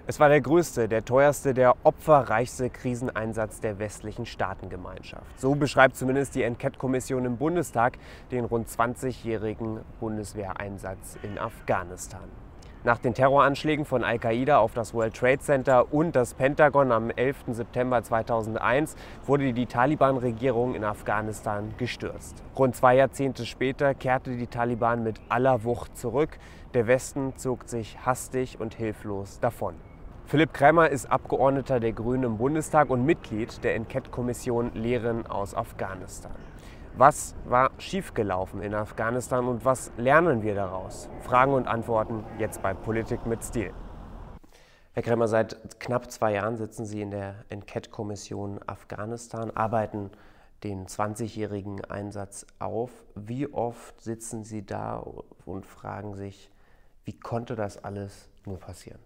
Es war der größte, der teuerste, der opferreichste Kriseneinsatz der westlichen Staatengemeinschaft. So beschreibt zumindest die Enquete-Kommission im Bundestag den rund 20-jährigen Bundeswehreinsatz in Afghanistan. Nach den Terroranschlägen von Al-Qaida auf das World Trade Center und das Pentagon am 11. September 2001 wurde die Taliban-Regierung in Afghanistan gestürzt. Rund 2 Jahrzehnte später kehrte die Taliban mit aller Wucht zurück. Der Westen zog sich hastig und hilflos davon. Philipp Krämer ist Abgeordneter der Grünen im Bundestag und Mitglied der Enquete-Kommission Lehren aus Afghanistan. Was war schiefgelaufen in Afghanistan und was lernen wir daraus? Fragen und Antworten jetzt bei Politik mit Stil. Herr Krämer, seit knapp 2 Jahren sitzen Sie in der Enquete-Kommission Afghanistan, arbeiten den 20-jährigen Einsatz auf. Wie oft sitzen Sie da und fragen sich, wie konnte das alles nur passieren?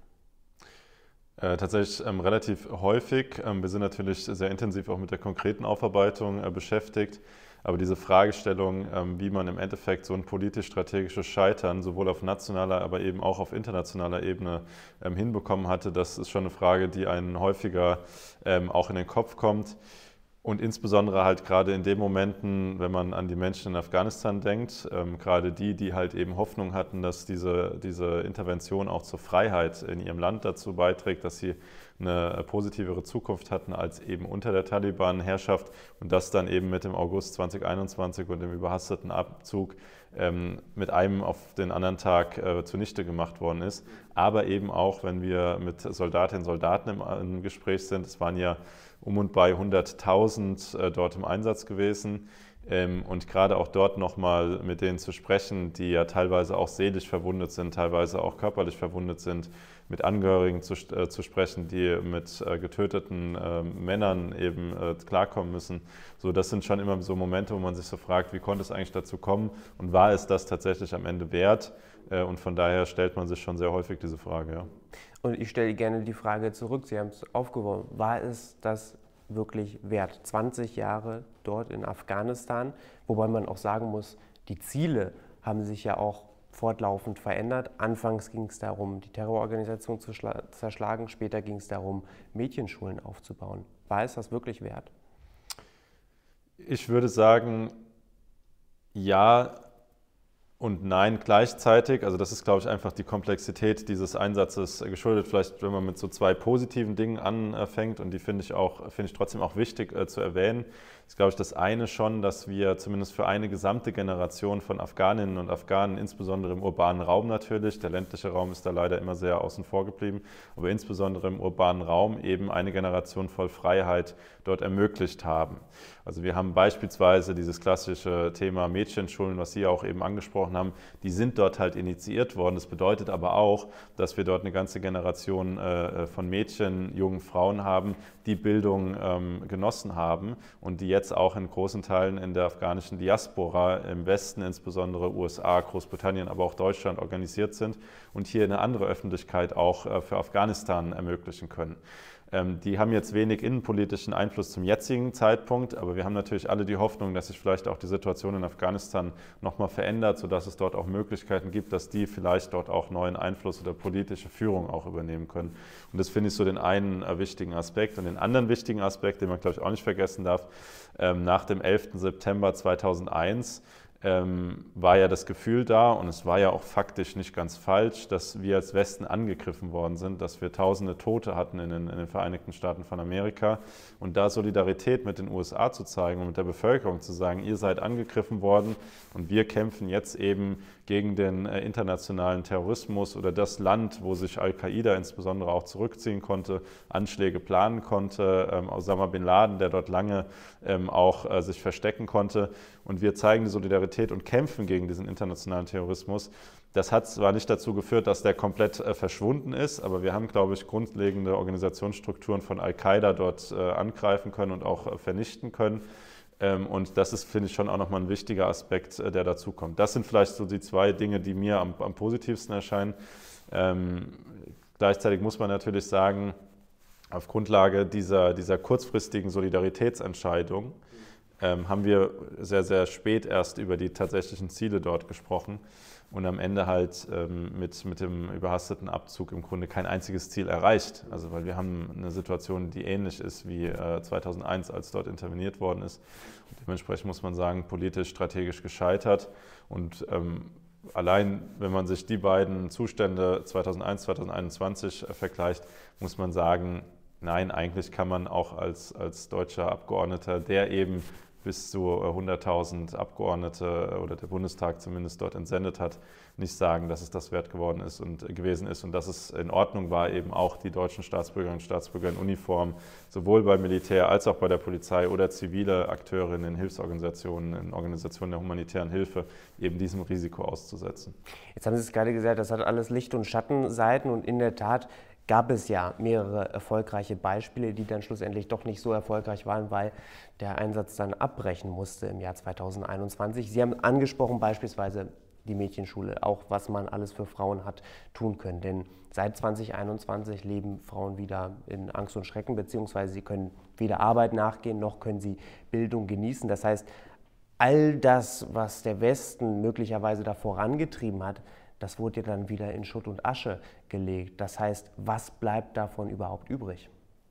Tatsächlich relativ häufig. Wir sind natürlich sehr intensiv auch mit der konkreten Aufarbeitung beschäftigt. Aber diese Fragestellung, wie man im Endeffekt so ein politisch-strategisches Scheitern sowohl auf nationaler, aber eben auch auf internationaler Ebene hinbekommen hatte, das ist schon eine Frage, die einen häufiger auch in den Kopf kommt. Und insbesondere halt gerade in den Momenten, wenn man an die Menschen in Afghanistan denkt, gerade die halt eben Hoffnung hatten, dass diese Intervention auch zur Freiheit in ihrem Land dazu beiträgt, dass sie eine positivere Zukunft hatten als eben unter der Taliban-Herrschaft und das dann eben mit dem August 2021 und dem überhasteten Abzug mit einem auf den anderen Tag zunichte gemacht worden ist. Aber eben auch, wenn wir mit Soldatinnen und Soldaten im Gespräch sind, es waren ja um und bei 100.000 dort im Einsatz gewesen. Und gerade auch dort nochmal mit denen zu sprechen, die ja teilweise auch seelisch verwundet sind, teilweise auch körperlich verwundet sind, mit Angehörigen zu sprechen, die mit getöteten Männern eben klarkommen müssen. So, das sind schon immer so Momente, wo man sich so fragt, wie konnte es eigentlich dazu kommen und war es das tatsächlich am Ende wert? Und von daher stellt man sich schon sehr häufig diese Frage. Ja. Und ich stelle gerne die Frage zurück, Sie haben es aufgeworfen, war es das wirklich wert? 20 Jahre dort in Afghanistan, wobei man auch sagen muss, die Ziele haben sich ja auch fortlaufend verändert. Anfangs ging es darum, die Terrororganisation zu zerschlagen, später ging es darum, Mädchenschulen aufzubauen. War es das wirklich wert? Ich würde sagen, ja und nein gleichzeitig. Also das ist, glaube ich, einfach die Komplexität dieses Einsatzes geschuldet. Vielleicht, wenn man mit so 2 positiven Dingen anfängt, und die finde ich trotzdem auch wichtig zu erwähnen, ist, glaube ich, das eine schon, dass wir zumindest für eine gesamte Generation von Afghaninnen und Afghanen, insbesondere im urbanen Raum natürlich, der ländliche Raum ist da leider immer sehr außen vor geblieben, aber insbesondere im urbanen Raum eben eine Generation voll Freiheit dort ermöglicht haben. Also wir haben beispielsweise dieses klassische Thema Mädchenschulen, was Sie auch eben angesprochen haben, die sind dort halt initiiert worden. Das bedeutet aber auch, dass wir dort eine ganze Generation von Mädchen, jungen Frauen haben, die Bildung genossen haben und die jetzt auch in großen Teilen in der afghanischen Diaspora im Westen, insbesondere USA, Großbritannien, aber auch Deutschland organisiert sind und hier eine andere Öffentlichkeit auch für Afghanistan ermöglichen können. Die haben jetzt wenig innenpolitischen Einfluss zum jetzigen Zeitpunkt, aber wir haben natürlich alle die Hoffnung, dass sich vielleicht auch die Situation in Afghanistan nochmal verändert, sodass es dort auch Möglichkeiten gibt, dass die vielleicht dort auch neuen Einfluss oder politische Führung auch übernehmen können. Und das finde ich so den einen wichtigen Aspekt. Und den anderen wichtigen Aspekt, den man, glaube ich, auch nicht vergessen darf, nach dem 11. September 2001 war ja das Gefühl da, und es war ja auch faktisch nicht ganz falsch, dass wir als Westen angegriffen worden sind, dass wir tausende Tote hatten in den Vereinigten Staaten von Amerika. Und da Solidarität mit den USA zu zeigen und mit der Bevölkerung zu sagen, ihr seid angegriffen worden und wir kämpfen jetzt eben gegen den internationalen Terrorismus oder das Land, wo sich Al-Qaida insbesondere auch zurückziehen konnte, Anschläge planen konnte, Osama bin Laden, der dort lange auch sich verstecken konnte. Und wir zeigen die Solidarität und kämpfen gegen diesen internationalen Terrorismus. Das hat zwar nicht dazu geführt, dass der komplett verschwunden ist, aber wir haben, glaube ich, grundlegende Organisationsstrukturen von Al-Qaida dort angreifen können und auch vernichten können. Und das ist, finde ich, schon auch nochmal ein wichtiger Aspekt, der dazu kommt. Das sind vielleicht so die 2 Dinge, die mir am positivsten erscheinen. Gleichzeitig muss man natürlich sagen, auf Grundlage dieser kurzfristigen Solidaritätsentscheidung haben wir sehr, sehr spät erst über die tatsächlichen Ziele dort gesprochen und am Ende halt mit dem überhasteten Abzug im Grunde kein einziges Ziel erreicht. Also weil wir haben eine Situation, die ähnlich ist wie 2001, als dort interveniert worden ist. Und dementsprechend muss man sagen, politisch, strategisch gescheitert. Und allein, wenn man sich die beiden Zustände 2001, 2021 vergleicht, muss man sagen, nein, eigentlich kann man auch als deutscher Abgeordneter, der eben bis zu 100.000 Abgeordnete oder der Bundestag zumindest dort entsendet hat, nicht sagen, dass es das wert gewesen ist und dass es in Ordnung war, eben auch die deutschen Staatsbürgerinnen und Staatsbürger in Uniform, sowohl beim Militär als auch bei der Polizei oder zivile Akteure in Hilfsorganisationen, in Organisationen der humanitären Hilfe, eben diesem Risiko auszusetzen. Jetzt haben Sie es gerade gesagt, das hat alles Licht- und Schattenseiten und in der Tat gab es ja mehrere erfolgreiche Beispiele, die dann schlussendlich doch nicht so erfolgreich waren, weil der Einsatz dann abbrechen musste im Jahr 2021. Sie haben angesprochen beispielsweise die Mädchenschule, auch was man alles für Frauen hat tun können. Denn seit 2021 leben Frauen wieder in Angst und Schrecken, beziehungsweise sie können weder Arbeit nachgehen, noch können sie Bildung genießen. Das heißt, all das, was der Westen möglicherweise da vorangetrieben hat, das wurde ja dann wieder in Schutt und Asche gelegt. Das heißt, was bleibt davon überhaupt übrig?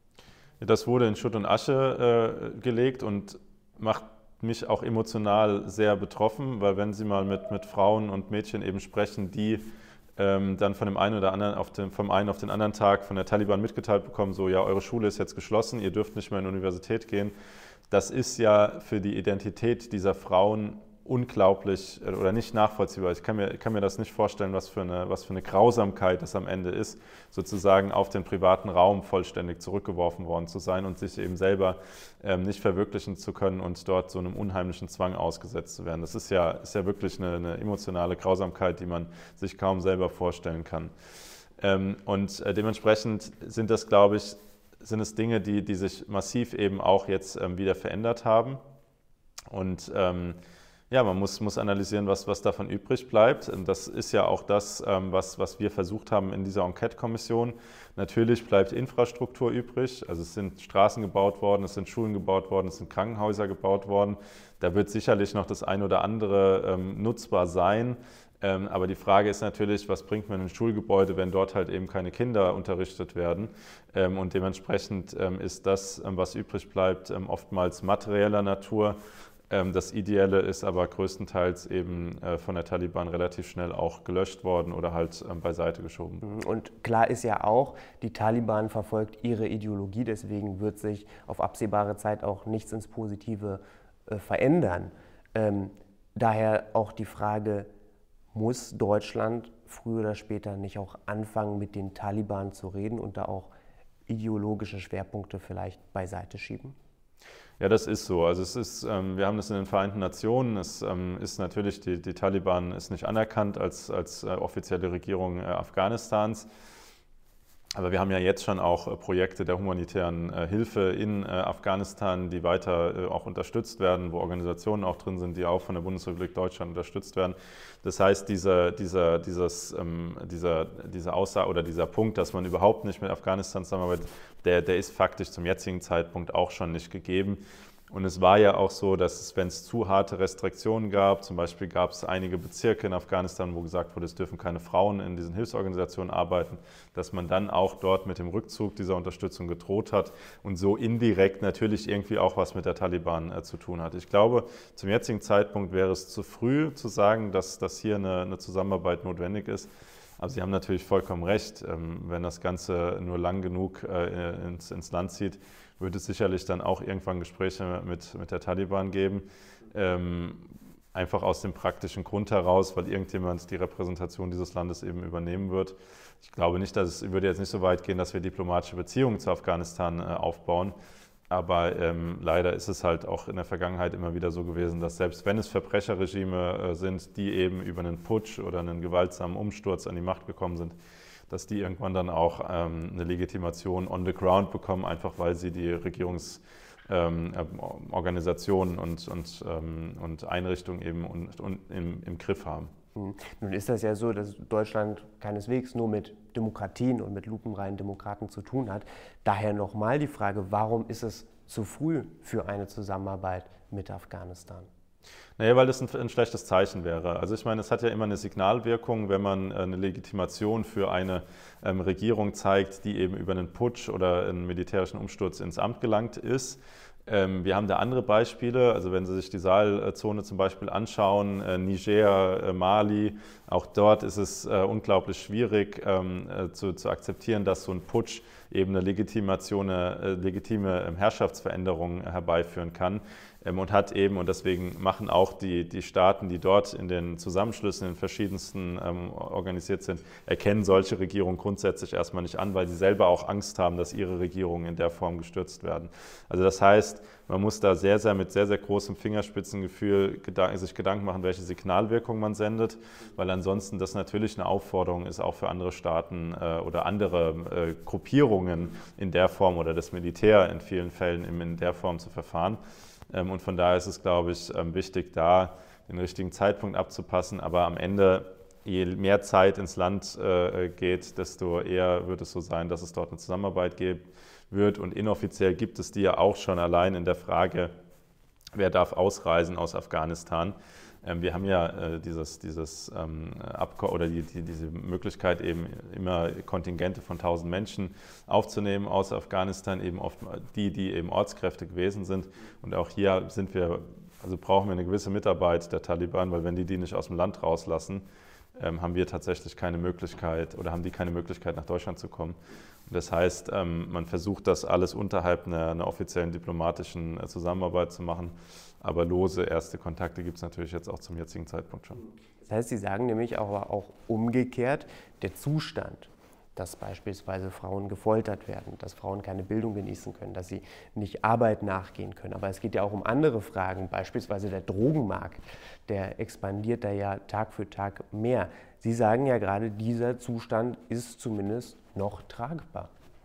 Das wurde in Schutt und Asche gelegt und macht mich auch emotional sehr betroffen, weil wenn Sie mal mit Frauen und Mädchen eben sprechen, die dann von dem einen oder anderen vom einen auf den anderen Tag von der Taliban mitgeteilt bekommen, so ja, eure Schule ist jetzt geschlossen, ihr dürft nicht mehr in die Universität gehen. Das ist ja für die Identität dieser Frauen unglaublich oder nicht nachvollziehbar. Ich kann mir das nicht vorstellen, was für eine Grausamkeit das am Ende ist, sozusagen auf den privaten Raum vollständig zurückgeworfen worden zu sein und sich eben selber nicht verwirklichen zu können und dort so einem unheimlichen Zwang ausgesetzt zu werden. Das ist ja wirklich eine emotionale Grausamkeit, die man sich kaum selber vorstellen kann. Und dementsprechend sind das, glaube ich, Dinge, die sich massiv eben auch jetzt wieder verändert haben. Und ja, man muss analysieren, was davon übrig bleibt. Und das ist ja auch das, was wir versucht haben in dieser Enquete-Kommission. Natürlich bleibt Infrastruktur übrig. Also es sind Straßen gebaut worden, es sind Schulen gebaut worden, es sind Krankenhäuser gebaut worden. Da wird sicherlich noch das ein oder andere nutzbar sein. Aber die Frage ist natürlich, was bringt man in ein Schulgebäude, wenn dort halt eben keine Kinder unterrichtet werden? Und dementsprechend ist das, was übrig bleibt, oftmals materieller Natur. Das Ideelle ist aber größtenteils eben von der Taliban relativ schnell auch gelöscht worden oder halt beiseite geschoben. Und klar ist ja auch, die Taliban verfolgt ihre Ideologie, deswegen wird sich auf absehbare Zeit auch nichts ins Positive verändern. Daher auch die Frage, muss Deutschland früher oder später nicht auch anfangen, mit den Taliban zu reden und da auch ideologische Schwerpunkte vielleicht beiseite schieben? Ja, das ist so. Also wir haben das in den Vereinten Nationen. Es ist natürlich, die Taliban ist nicht anerkannt als offizielle Regierung Afghanistans. Aber wir haben ja jetzt schon auch Projekte der humanitären Hilfe in Afghanistan, die weiter auch unterstützt werden, wo Organisationen auch drin sind, die auch von der Bundesrepublik Deutschland unterstützt werden. Das heißt, diese Aussage oder dieser Punkt, dass man überhaupt nicht mit Afghanistan zusammenarbeitet, der ist faktisch zum jetzigen Zeitpunkt auch schon nicht gegeben. Und es war ja auch so, dass wenn es zu harte Restriktionen gab, zum Beispiel gab es einige Bezirke in Afghanistan, wo gesagt wurde, es dürfen keine Frauen in diesen Hilfsorganisationen arbeiten, dass man dann auch dort mit dem Rückzug dieser Unterstützung gedroht hat und so indirekt natürlich irgendwie auch was mit der Taliban zu tun hat. Ich glaube, zum jetzigen Zeitpunkt wäre es zu früh zu sagen, dass hier eine Zusammenarbeit notwendig ist. Aber Sie haben natürlich vollkommen recht, wenn das Ganze nur lang genug ins Land zieht, wird es sicherlich dann auch irgendwann Gespräche mit der Taliban geben. Einfach aus dem praktischen Grund heraus, weil irgendjemand die Repräsentation dieses Landes eben übernehmen wird. Ich glaube nicht, es würde jetzt nicht so weit gehen, dass wir diplomatische Beziehungen zu Afghanistan aufbauen. Aber leider ist es halt auch in der Vergangenheit immer wieder so gewesen, dass selbst wenn es Verbrecherregime sind, die eben über einen Putsch oder einen gewaltsamen Umsturz an die Macht gekommen sind, dass die irgendwann dann auch eine Legitimation on the ground bekommen, einfach weil sie die Regierungsorganisationen und Einrichtungen eben im Griff haben. Nun ist das ja so, dass Deutschland keineswegs nur mit Demokratien und mit lupenreinen Demokraten zu tun hat. Daher nochmal die Frage, warum ist es zu früh für eine Zusammenarbeit mit Afghanistan? Naja, weil das ein schlechtes Zeichen wäre. Also ich meine, es hat ja immer eine Signalwirkung, wenn man eine Legitimation für eine Regierung zeigt, die eben über einen Putsch oder einen militärischen Umsturz ins Amt gelangt ist. Wir haben da andere Beispiele, also wenn Sie sich die Sahelzone zum Beispiel anschauen, Niger, Mali, auch dort ist es unglaublich schwierig zu akzeptieren, dass so ein Putsch eben eine legitime Herrschaftsveränderung herbeiführen kann. Und hat eben, und deswegen machen auch die Staaten, die dort in den Zusammenschlüssen, in den verschiedensten organisiert sind, erkennen solche Regierungen grundsätzlich erstmal nicht an, weil sie selber auch Angst haben, dass ihre Regierungen in der Form gestürzt werden. Also das heißt, man muss da mit sehr, sehr großem Fingerspitzengefühl sich Gedanken machen, welche Signalwirkung man sendet, weil ansonsten das natürlich eine Aufforderung ist, auch für andere Staaten oder andere Gruppierungen in der Form oder das Militär in vielen Fällen in der Form zu verfahren. Und von daher ist es, glaube ich, wichtig, da den richtigen Zeitpunkt abzupassen. Aber am Ende, je mehr Zeit ins Land geht, desto eher wird es so sein, dass es dort eine Zusammenarbeit wird. Und inoffiziell gibt es die ja auch schon allein in der Frage, wer darf ausreisen aus Afghanistan. Wir haben ja diese Möglichkeit, eben immer Kontingente von 1000 Menschen aufzunehmen aus Afghanistan, eben oft die eben Ortskräfte gewesen sind. Und auch hier brauchen wir eine gewisse Mitarbeit der Taliban, weil wenn die nicht aus dem Land rauslassen, haben wir tatsächlich keine Möglichkeit oder haben die keine Möglichkeit, nach Deutschland zu kommen. Und das heißt, man versucht das alles unterhalb einer offiziellen diplomatischen Zusammenarbeit zu machen. Aber lose erste Kontakte gibt es natürlich jetzt auch zum jetzigen Zeitpunkt schon. Das heißt, Sie sagen nämlich auch umgekehrt, der Zustand, dass beispielsweise Frauen gefoltert werden, dass Frauen keine Bildung genießen können, dass sie nicht Arbeit nachgehen können. Aber es geht ja auch um andere Fragen, beispielsweise der Drogenmarkt, der expandiert da ja Tag für Tag mehr. Sie sagen ja gerade, dieser Zustand ist zumindest noch tragbar.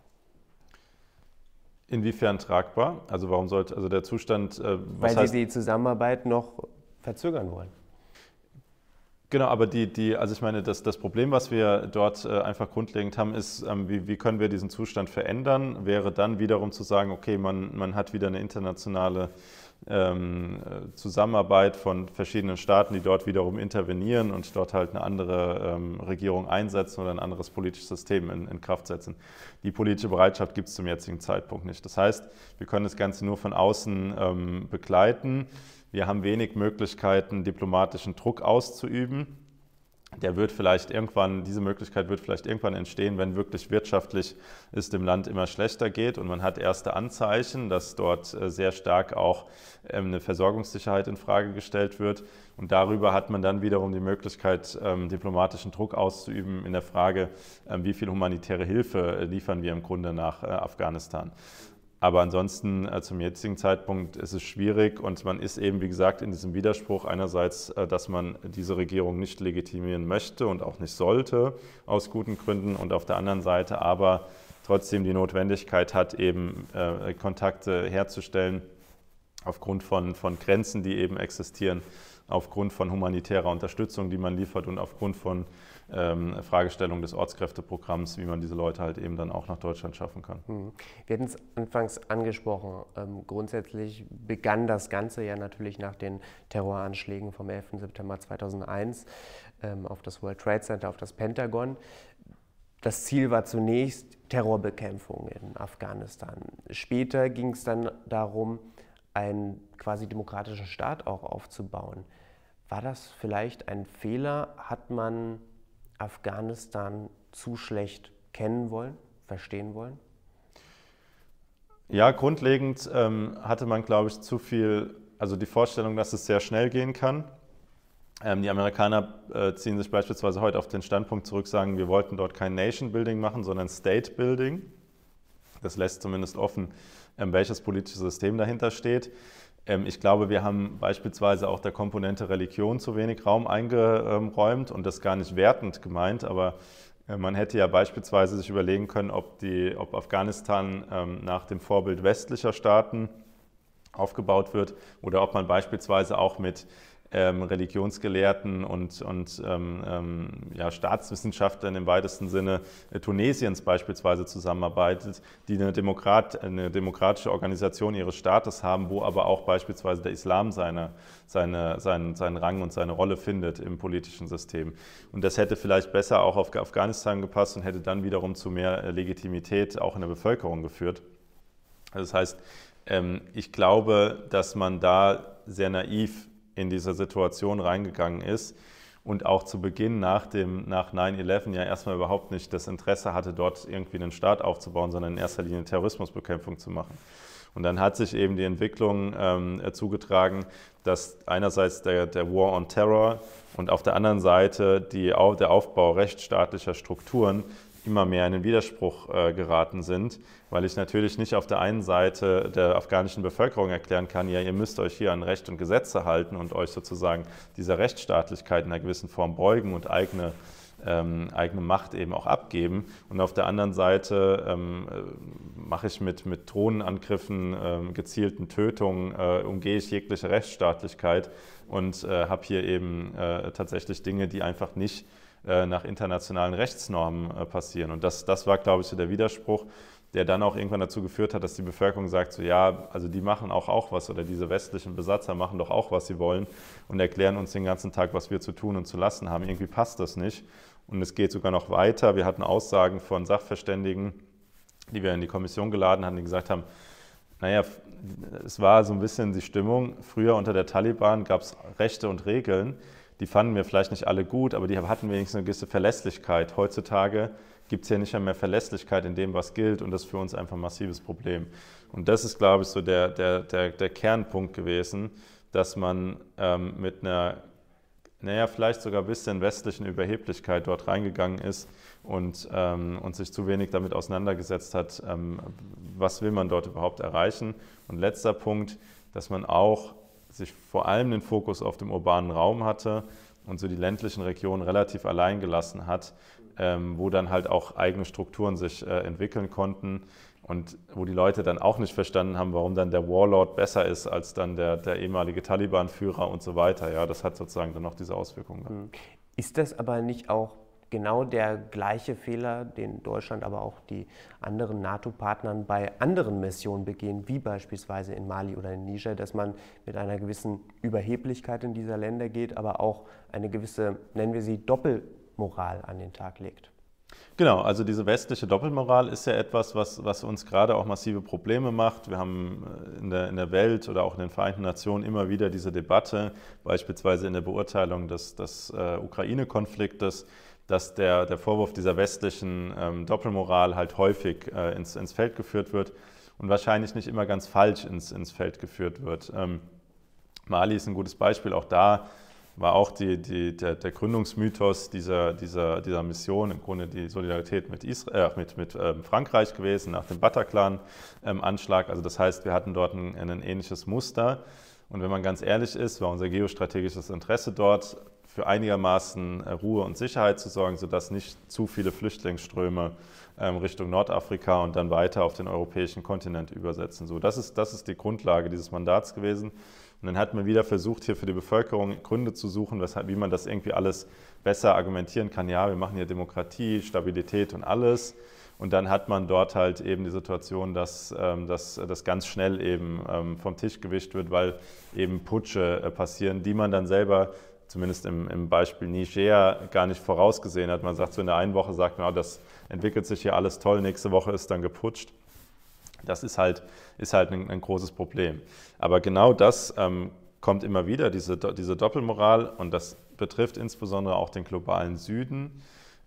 Inwiefern tragbar? Also warum sollte der Zustand... Weil Sie die Zusammenarbeit noch verzögern wollen. Genau, aber also ich meine, das Problem, was wir dort einfach grundlegend haben, ist, wie können wir diesen Zustand verändern, wäre dann wiederum zu sagen, okay, man hat wieder eine internationale Zusammenarbeit von verschiedenen Staaten, die dort wiederum intervenieren und dort halt eine andere Regierung einsetzen oder ein anderes politisches System in Kraft setzen. Die politische Bereitschaft gibt es zum jetzigen Zeitpunkt nicht. Das heißt, wir können das Ganze nur von außen begleiten. Wir haben wenig Möglichkeiten, diplomatischen Druck auszuüben. Diese Möglichkeit wird vielleicht irgendwann entstehen, wenn wirklich wirtschaftlich es dem Land immer schlechter geht und man hat erste Anzeichen, dass dort sehr stark auch eine Versorgungssicherheit in Frage gestellt wird. Und darüber hat man dann wiederum die Möglichkeit, diplomatischen Druck auszuüben in der Frage, wie viel humanitäre Hilfe liefern wir im Grunde nach Afghanistan. Aber ansonsten zum jetzigen Zeitpunkt ist es schwierig und man ist eben, wie gesagt, in diesem Widerspruch einerseits, dass man diese Regierung nicht legitimieren möchte und auch nicht sollte, aus guten Gründen, und auf der anderen Seite aber trotzdem die Notwendigkeit hat, eben Kontakte herzustellen aufgrund von Grenzen, die eben existieren, aufgrund von humanitärer Unterstützung, die man liefert und aufgrund von Fragestellung des Ortskräfteprogramms, wie man diese Leute halt eben dann auch nach Deutschland schaffen kann. Wir hatten es anfangs angesprochen. Grundsätzlich begann das Ganze ja natürlich nach den Terroranschlägen vom 11. September 2001 auf das World Trade Center, auf das Pentagon. Das Ziel war zunächst Terrorbekämpfung in Afghanistan. Später ging es dann darum, einen quasi demokratischen Staat auch aufzubauen. War das vielleicht ein Fehler? Hat man Afghanistan zu schlecht kennen wollen, verstehen wollen? Ja, grundlegend hatte man, glaube ich, zu viel, also die Vorstellung, dass es sehr schnell gehen kann. Die Amerikaner ziehen sich beispielsweise heute auf den Standpunkt zurück, sagen, wir wollten dort kein Nation Building machen, sondern State Building. Das lässt zumindest offen, welches politische System dahinter steht. Ich glaube, wir haben beispielsweise auch der Komponente Religion zu wenig Raum eingeräumt und das gar nicht wertend gemeint, aber man hätte ja beispielsweise sich überlegen können, ob Afghanistan nach dem Vorbild westlicher Staaten aufgebaut wird oder ob man beispielsweise auch mit Religionsgelehrten und ja, Staatswissenschaftlern im weitesten Sinne Tunesiens beispielsweise zusammenarbeitet, die eine demokratische Organisation ihres Staates haben, wo aber auch beispielsweise der Islam seinen Rang und seine Rolle findet im politischen System. Und das hätte vielleicht besser auch auf Afghanistan gepasst und hätte dann wiederum zu mehr Legitimität auch in der Bevölkerung geführt. Das heißt, ich glaube, dass man da sehr naiv in diese Situation reingegangen ist und auch zu Beginn nach 9/11 ja erstmal überhaupt nicht das Interesse hatte, dort irgendwie einen Staat aufzubauen, sondern in erster Linie Terrorismusbekämpfung zu machen. Und dann hat sich eben die Entwicklung zugetragen, dass einerseits der War on Terror und auf der anderen Seite der Aufbau rechtsstaatlicher Strukturen immer mehr in den Widerspruch geraten sind, weil ich natürlich nicht auf der einen Seite der afghanischen Bevölkerung erklären kann, ja, ihr müsst euch hier an Recht und Gesetze halten und euch sozusagen dieser Rechtsstaatlichkeit in einer gewissen Form beugen und eigene Macht eben auch abgeben. Und auf der anderen Seite mache ich mit Drohnenangriffen, gezielten Tötungen, umgehe ich jegliche Rechtsstaatlichkeit und habe hier eben tatsächlich Dinge, die einfach nicht nach internationalen Rechtsnormen passieren. Und das war, glaube ich, so der Widerspruch, der dann auch irgendwann dazu geführt hat, dass die Bevölkerung sagt, so ja, also die machen auch was oder diese westlichen Besatzer machen doch auch, was sie wollen und erklären uns den ganzen Tag, was wir zu tun und zu lassen haben. Irgendwie passt das nicht. Und es geht sogar noch weiter. Wir hatten Aussagen von Sachverständigen, die wir in die Kommission geladen haben, die gesagt haben, naja, es war so ein bisschen die Stimmung, früher unter der Taliban gab es Rechte und Regeln, die fanden wir vielleicht nicht alle gut, aber die hatten wenigstens eine gewisse Verlässlichkeit. Heutzutage gibt es ja nicht mehr Verlässlichkeit in dem, was gilt, und das ist für uns einfach ein massives Problem. Und das ist, glaube ich, so der Kernpunkt gewesen, dass man mit einer, naja, vielleicht sogar ein bisschen westlichen Überheblichkeit dort reingegangen ist und sich zu wenig damit auseinandergesetzt hat, was will man dort überhaupt erreichen. Und letzter Punkt, dass man auch sich vor allem den Fokus auf dem urbanen Raum hatte und so die ländlichen Regionen relativ allein gelassen hat, wo dann halt auch eigene Strukturen sich entwickeln konnten und wo die Leute dann auch nicht verstanden haben, warum dann der Warlord besser ist als dann der ehemalige Taliban-Führer und so weiter. Ja, das hat sozusagen dann noch diese Auswirkungen. Ist das aber nicht auch genau der gleiche Fehler, den Deutschland, aber auch die anderen NATO-Partnern bei anderen Missionen begehen, wie beispielsweise in Mali oder in Niger, dass man mit einer gewissen Überheblichkeit in diese Länder geht, aber auch eine gewisse, nennen wir sie, Doppelmoral an den Tag legt? Genau, also diese westliche Doppelmoral ist ja etwas, was uns gerade auch massive Probleme macht. Wir haben in der Welt oder auch in den Vereinten Nationen immer wieder diese Debatte, beispielsweise in der Beurteilung des Ukraine-Konfliktes, dass der Vorwurf dieser westlichen Doppelmoral halt häufig ins Feld geführt wird und wahrscheinlich nicht immer ganz falsch ins Feld geführt wird. Mali ist ein gutes Beispiel. Auch da war auch der Gründungsmythos dieser Mission im Grunde die Solidarität mit Frankreich gewesen nach dem Bataclan-Anschlag. Also das heißt, wir hatten dort ein ähnliches Muster. Und wenn man ganz ehrlich ist, war unser geostrategisches Interesse dort, für einigermaßen Ruhe und Sicherheit zu sorgen, sodass nicht zu viele Flüchtlingsströme Richtung Nordafrika und dann weiter auf den europäischen Kontinent übersetzen. So, das ist die Grundlage dieses Mandats gewesen. Und dann hat man wieder versucht, hier für die Bevölkerung Gründe zu suchen, wie man das irgendwie alles besser argumentieren kann. Ja, wir machen hier Demokratie, Stabilität und alles. Und dann hat man dort halt eben die Situation, dass das ganz schnell eben vom Tisch gewischt wird, weil eben Putsche passieren, die man dann selber, zumindest im Beispiel Niger, gar nicht vorausgesehen hat. Man sagt so in der einen Woche, sagt man, das entwickelt sich hier alles toll, nächste Woche ist dann geputscht. Das ist halt ein großes Problem. Aber genau das kommt immer wieder, diese Doppelmoral, und das betrifft insbesondere auch den globalen Süden,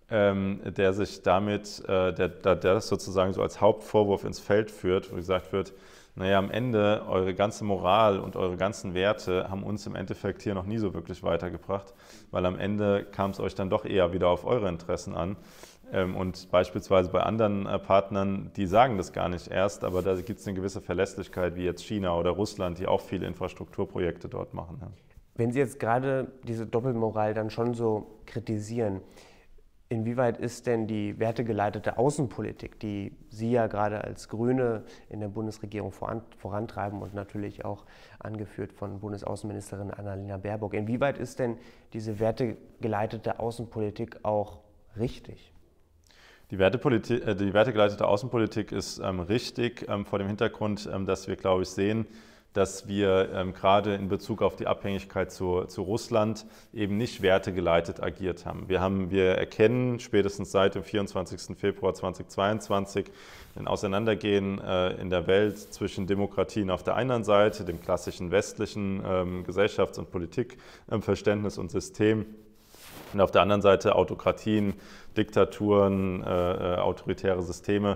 der sich damit, der das sozusagen so als Hauptvorwurf ins Feld führt, wo gesagt wird, naja, am Ende, eure ganze Moral und eure ganzen Werte haben uns im Endeffekt hier noch nie so wirklich weitergebracht, weil am Ende kam es euch dann doch eher wieder auf eure Interessen an. Und beispielsweise bei anderen Partnern, die sagen das gar nicht erst, aber da gibt es eine gewisse Verlässlichkeit, wie jetzt China oder Russland, die auch viele Infrastrukturprojekte dort machen. Ja. Wenn Sie jetzt gerade diese Doppelmoral dann schon so kritisieren, Inwieweit ist denn die wertegeleitete Außenpolitik, die Sie ja gerade als Grüne in der Bundesregierung vorantreiben und natürlich auch angeführt von Bundesaußenministerin Annalena Baerbock, inwieweit ist denn diese wertegeleitete Außenpolitik auch richtig? Die wertegeleitete Außenpolitik ist richtig vor dem Hintergrund, dass wir, glaube ich, sehen, dass wir gerade in Bezug auf die Abhängigkeit zu Russland eben nicht wertegeleitet agiert haben. Wir erkennen spätestens seit dem 24. Februar 2022 ein Auseinandergehen in der Welt zwischen Demokratien auf der einen Seite, dem klassischen westlichen Gesellschafts- und Politikverständnis und System, und auf der anderen Seite Autokratien, Diktaturen, autoritäre Systeme,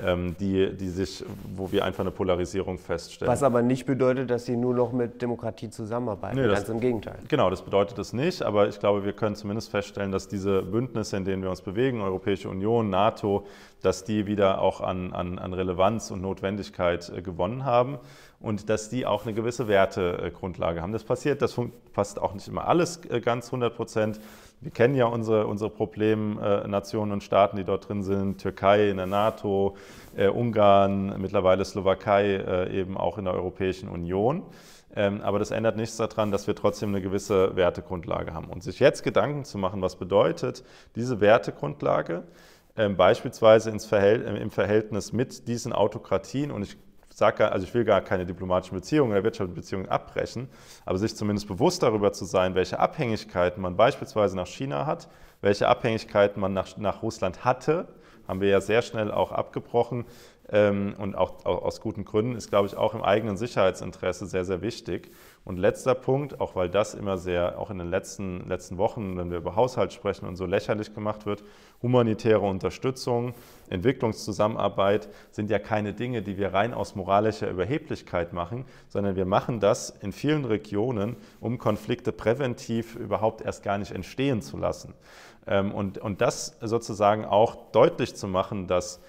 wo wir einfach eine Polarisierung feststellen. Was aber nicht bedeutet, dass Sie nur noch mit Demokratie zusammenarbeiten, nee, ganz im Gegenteil. Genau, das bedeutet es nicht, aber ich glaube, wir können zumindest feststellen, dass diese Bündnisse, in denen wir uns bewegen, Europäische Union, NATO, dass die wieder auch an Relevanz und Notwendigkeit gewonnen haben und dass die auch eine gewisse Wertegrundlage haben. Das passt auch nicht immer alles ganz 100%. Wir kennen ja unsere Problemnationen und Staaten, die dort drin sind, Türkei in der NATO, Ungarn, mittlerweile Slowakei eben auch in der Europäischen Union. Aber das ändert nichts daran, dass wir trotzdem eine gewisse Wertegrundlage haben. Und sich jetzt Gedanken zu machen, was bedeutet diese Wertegrundlage, beispielsweise im Verhältnis mit diesen Autokratien, und ich will gar keine diplomatischen Beziehungen oder wirtschaftlichen Beziehungen abbrechen, aber sich zumindest bewusst darüber zu sein, welche Abhängigkeiten man beispielsweise nach China hat, welche Abhängigkeiten man nach Russland hatte, haben wir ja sehr schnell auch abgebrochen und auch aus guten Gründen, ist, glaube ich, auch im eigenen Sicherheitsinteresse sehr, sehr wichtig. Und letzter Punkt, auch weil das immer sehr, auch in den letzten Wochen, wenn wir über Haushalt sprechen und so lächerlich gemacht wird, humanitäre Unterstützung, Entwicklungszusammenarbeit sind ja keine Dinge, die wir rein aus moralischer Überheblichkeit machen, sondern wir machen das in vielen Regionen, um Konflikte präventiv überhaupt erst gar nicht entstehen zu lassen. Und das sozusagen auch deutlich zu machen, dass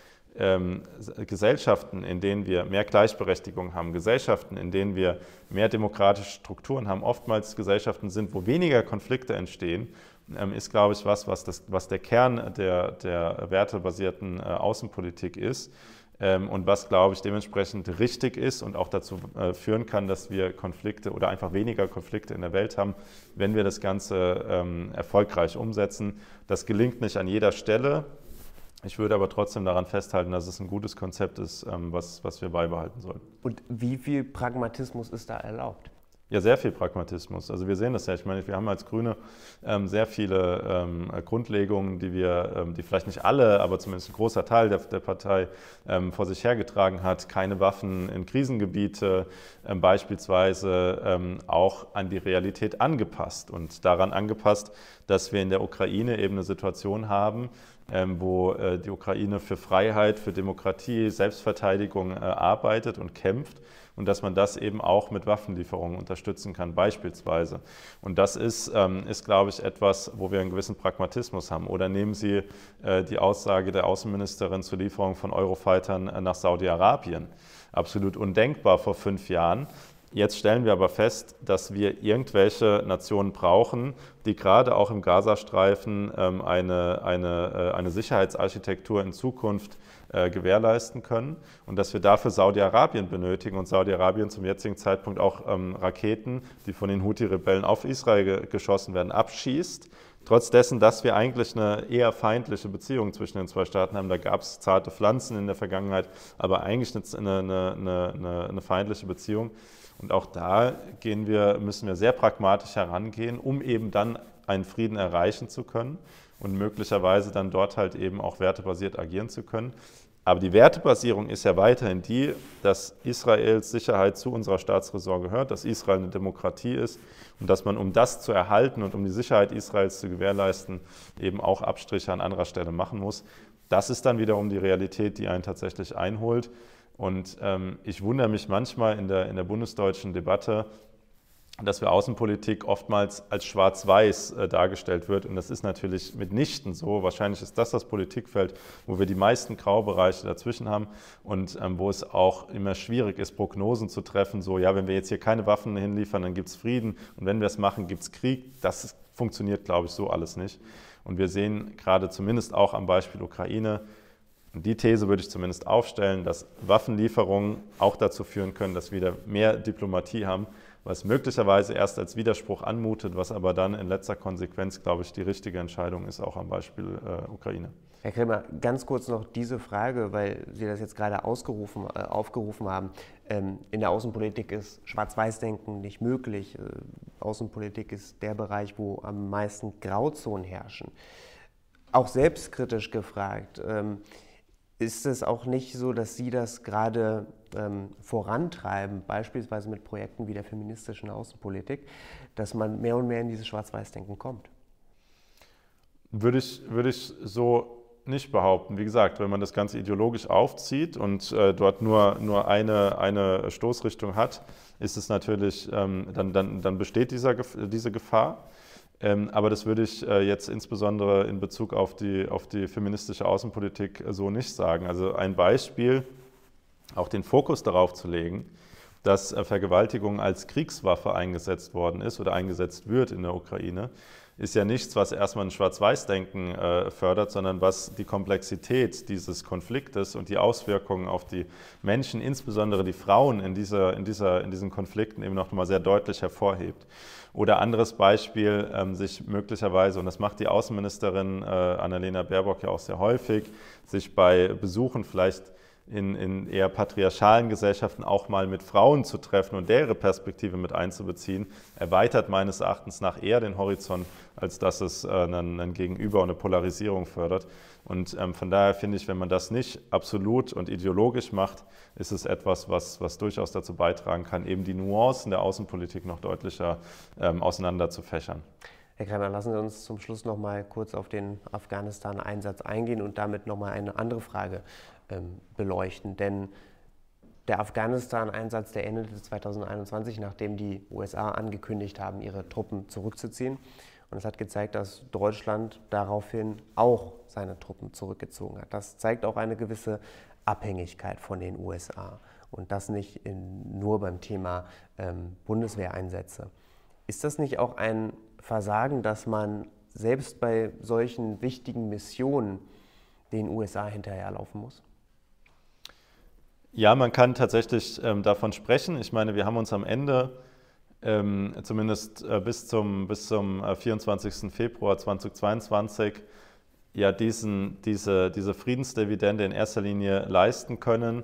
Gesellschaften, in denen wir mehr Gleichberechtigung haben, Gesellschaften, in denen wir mehr demokratische Strukturen haben, oftmals Gesellschaften sind, wo weniger Konflikte entstehen, ist, glaube ich, was der Kern der wertebasierten Außenpolitik ist und was, glaube ich, dementsprechend richtig ist und auch dazu führen kann, dass wir Konflikte oder einfach weniger Konflikte in der Welt haben, wenn wir das Ganze erfolgreich umsetzen. Das gelingt nicht an jeder Stelle. Ich würde aber trotzdem daran festhalten, dass es ein gutes Konzept ist, was wir beibehalten sollten. Und wie viel Pragmatismus ist da erlaubt? Ja, sehr viel Pragmatismus. Also wir sehen das ja. Ich meine, wir haben als Grüne sehr viele Grundlegungen, die vielleicht nicht alle, aber zumindest ein großer Teil der Partei vor sich hergetragen hat. Keine Waffen in Krisengebiete, beispielsweise auch an die Realität angepasst und daran angepasst, dass wir in der Ukraine eben eine Situation haben, wo die Ukraine für Freiheit, für Demokratie, Selbstverteidigung arbeitet und kämpft und dass man das eben auch mit Waffenlieferungen unterstützen kann, beispielsweise. Und das ist, glaube ich, etwas, wo wir einen gewissen Pragmatismus haben. Oder nehmen Sie die Aussage der Außenministerin zur Lieferung von Eurofightern nach Saudi-Arabien. Absolut undenkbar vor 5 Jahren. Jetzt stellen wir aber fest, dass wir irgendwelche Nationen brauchen, die gerade auch im Gazastreifen eine Sicherheitsarchitektur in Zukunft gewährleisten können und dass wir dafür Saudi-Arabien benötigen und Saudi-Arabien zum jetzigen Zeitpunkt auch Raketen, die von den Houthi-Rebellen auf Israel geschossen werden, abschießt. Trotz dessen, dass wir eigentlich eine eher feindliche Beziehung zwischen den zwei Staaten haben, da gab es zarte Pflanzen in der Vergangenheit, aber eigentlich eine feindliche Beziehung. Und auch da müssen wir sehr pragmatisch herangehen, um eben dann einen Frieden erreichen zu können und möglicherweise dann dort halt eben auch wertebasiert agieren zu können. Aber die Wertebasierung ist ja weiterhin die, dass Israels Sicherheit zu unserer Staatsräson gehört, dass Israel eine Demokratie ist und dass man, um das zu erhalten und um die Sicherheit Israels zu gewährleisten, eben auch Abstriche an anderer Stelle machen muss. Das ist dann wiederum die Realität, die einen tatsächlich einholt. Und ich wundere mich manchmal in der bundesdeutschen Debatte, dass wir Außenpolitik oftmals als schwarz-weiß dargestellt wird. Und das ist natürlich mitnichten so. Wahrscheinlich ist das Politikfeld, wo wir die meisten Graubereiche dazwischen haben und wo es auch immer schwierig ist, Prognosen zu treffen. So, ja, wenn wir jetzt hier keine Waffen hinliefern, dann gibt es Frieden. Und wenn wir es machen, gibt es Krieg. Das funktioniert, glaube ich, so alles nicht. Und wir sehen gerade zumindest auch am Beispiel Ukraine, und die These würde ich zumindest aufstellen, dass Waffenlieferungen auch dazu führen können, dass wir wieder mehr Diplomatie haben, was möglicherweise erst als Widerspruch anmutet, was aber dann in letzter Konsequenz, glaube ich, die richtige Entscheidung ist, auch am Beispiel Ukraine. Herr Krämer, ganz kurz noch diese Frage, weil Sie das jetzt gerade aufgerufen haben. In der Außenpolitik ist Schwarz-Weiß-Denken nicht möglich. Außenpolitik ist der Bereich, wo am meisten Grauzonen herrschen. Auch selbstkritisch gefragt, ist es auch nicht so, dass Sie das gerade vorantreiben, beispielsweise mit Projekten wie der feministischen Außenpolitik, dass man mehr und mehr in dieses Schwarz-Weiß-Denken kommt? Würde ich so nicht behaupten. Wie gesagt, wenn man das Ganze ideologisch aufzieht und dort nur eine Stoßrichtung hat, ist es natürlich, dann besteht diese Gefahr. Aber das würde ich jetzt insbesondere in Bezug auf die feministische Außenpolitik so nicht sagen. Also ein Beispiel, auch den Fokus darauf zu legen, dass Vergewaltigung als Kriegswaffe eingesetzt worden ist oder eingesetzt wird in der Ukraine, ist ja nichts, was erstmal ein Schwarz-Weiß-Denken fördert, sondern was die Komplexität dieses Konfliktes und die Auswirkungen auf die Menschen, insbesondere die Frauen in diesen Konflikten eben noch mal sehr deutlich hervorhebt. Oder anderes Beispiel, sich möglicherweise, und das macht die Außenministerin Annalena Baerbock ja auch sehr häufig, sich bei Besuchen vielleicht in eher patriarchalen Gesellschaften auch mal mit Frauen zu treffen und deren Perspektive mit einzubeziehen, erweitert meines Erachtens nach eher den Horizont, als dass es ein Gegenüber und eine Polarisierung fördert. Und von daher finde ich, wenn man das nicht absolut und ideologisch macht, ist es etwas, was durchaus dazu beitragen kann, eben die Nuancen der Außenpolitik noch deutlicher auseinander zu fächern. Herr Krämer, lassen Sie uns zum Schluss noch mal kurz auf den Afghanistan-Einsatz eingehen und damit noch mal eine andere Frage beleuchten. Denn der Afghanistan-Einsatz, der endete 2021, nachdem die USA angekündigt haben, ihre Truppen zurückzuziehen. Und es hat gezeigt, dass Deutschland daraufhin auch seine Truppen zurückgezogen hat. Das zeigt auch eine gewisse Abhängigkeit von den USA. Und das nicht nur beim Thema Bundeswehreinsätze. Ist das nicht auch ein Versagen, dass man selbst bei solchen wichtigen Missionen den USA hinterherlaufen muss? Ja, man kann tatsächlich davon sprechen. Ich meine, wir haben uns am Ende, zumindest bis zum 24. Februar 2022, ja diese Friedensdividende in erster Linie leisten können,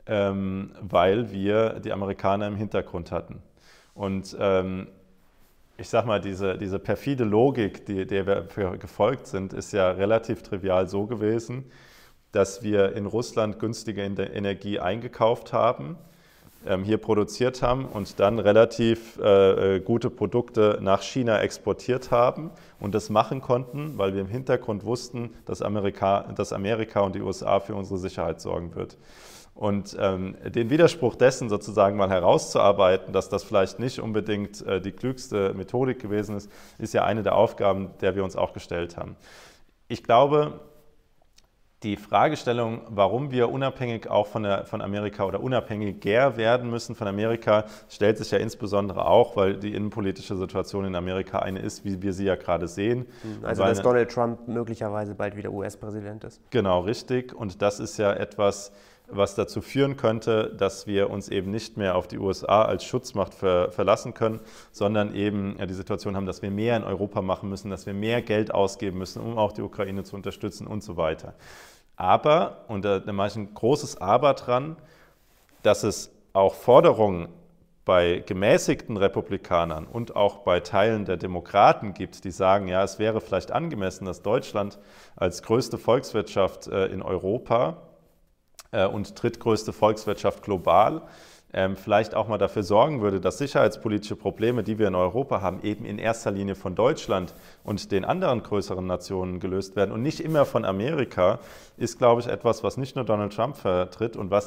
weil wir die Amerikaner im Hintergrund hatten. Und ich sag mal, diese perfide Logik, der wir gefolgt sind, ist ja relativ trivial so gewesen, dass wir in Russland günstige Energie eingekauft haben, hier produziert haben und dann relativ gute Produkte nach China exportiert haben und das machen konnten, weil wir im Hintergrund wussten, dass Amerika und die USA für unsere Sicherheit sorgen wird. Und den Widerspruch dessen sozusagen mal herauszuarbeiten, dass das vielleicht nicht unbedingt die klügste Methodik gewesen ist, ist ja eine der Aufgaben, der wir uns auch gestellt haben. Ich glaube, die Fragestellung, warum wir unabhängig auch von Amerika oder unabhängiger werden müssen von Amerika, stellt sich ja insbesondere auch, weil die innenpolitische Situation in Amerika eine ist, wie wir sie ja gerade sehen. Also dass Donald Trump möglicherweise bald wieder US-Präsident ist? Genau, richtig. Und das ist ja etwas, was dazu führen könnte, dass wir uns eben nicht mehr auf die USA als Schutzmacht verlassen können, sondern eben die Situation haben, dass wir mehr in Europa machen müssen, dass wir mehr Geld ausgeben müssen, um auch die Ukraine zu unterstützen und so weiter. Aber, und da mache ich ein großes Aber dran, dass es auch Forderungen bei gemäßigten Republikanern und auch bei Teilen der Demokraten gibt, die sagen, ja, es wäre vielleicht angemessen, dass Deutschland als größte Volkswirtschaft in Europa und drittgrößte Volkswirtschaft global vielleicht auch mal dafür sorgen würde, dass sicherheitspolitische Probleme, die wir in Europa haben, eben in erster Linie von Deutschland und den anderen größeren Nationen gelöst werden und nicht immer von Amerika, ist, glaube ich, etwas, was nicht nur Donald Trump vertritt und was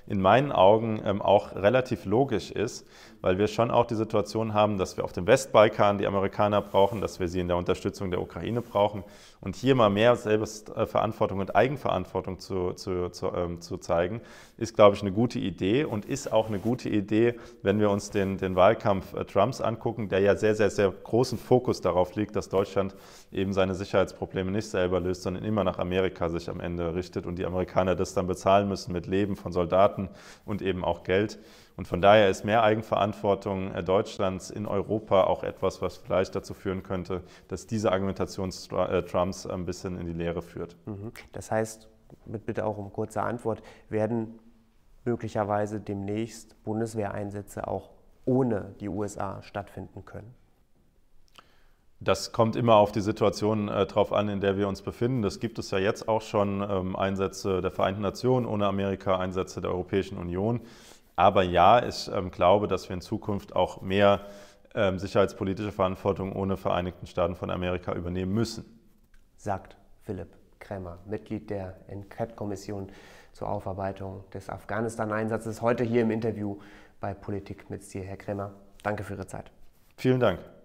in meinen Augen auch relativ logisch ist, weil wir schon auch die Situation haben, dass wir auf dem Westbalkan die Amerikaner brauchen, dass wir sie in der Unterstützung der Ukraine brauchen. Und hier mal mehr Selbstverantwortung und Eigenverantwortung zu zeigen, ist, glaube ich, eine gute Idee und ist auch eine gute Idee, wenn wir uns den Wahlkampf Trumps angucken, der ja sehr, sehr, sehr großen Fokus darauf liegt, dass Deutschland eben seine Sicherheitsprobleme nicht selber löst, sondern immer nach Amerika sich am Ende richtet und die Amerikaner das dann bezahlen müssen mit Leben von Soldaten und eben auch Geld. Und von daher ist mehr Eigenverantwortung Deutschlands in Europa auch etwas, was vielleicht dazu führen könnte, dass diese Argumentation Trumps ein bisschen in die Leere führt. Das heißt, mit Bitte auch um kurze Antwort, werden möglicherweise demnächst Bundeswehreinsätze auch ohne die USA stattfinden können? Das kommt immer auf die Situation drauf an, in der wir uns befinden. Das gibt es ja jetzt auch schon, Einsätze der Vereinten Nationen ohne Amerika, Einsätze der Europäischen Union. Aber ja, ich glaube, dass wir in Zukunft auch mehr sicherheitspolitische Verantwortung ohne Vereinigten Staaten von Amerika übernehmen müssen. Sagt Philipp Krämer, Mitglied der Enquete-Kommission zur Aufarbeitung des Afghanistan-Einsatzes, heute hier im Interview bei Politik mit Stil. Herr Krämer, danke für Ihre Zeit. Vielen Dank.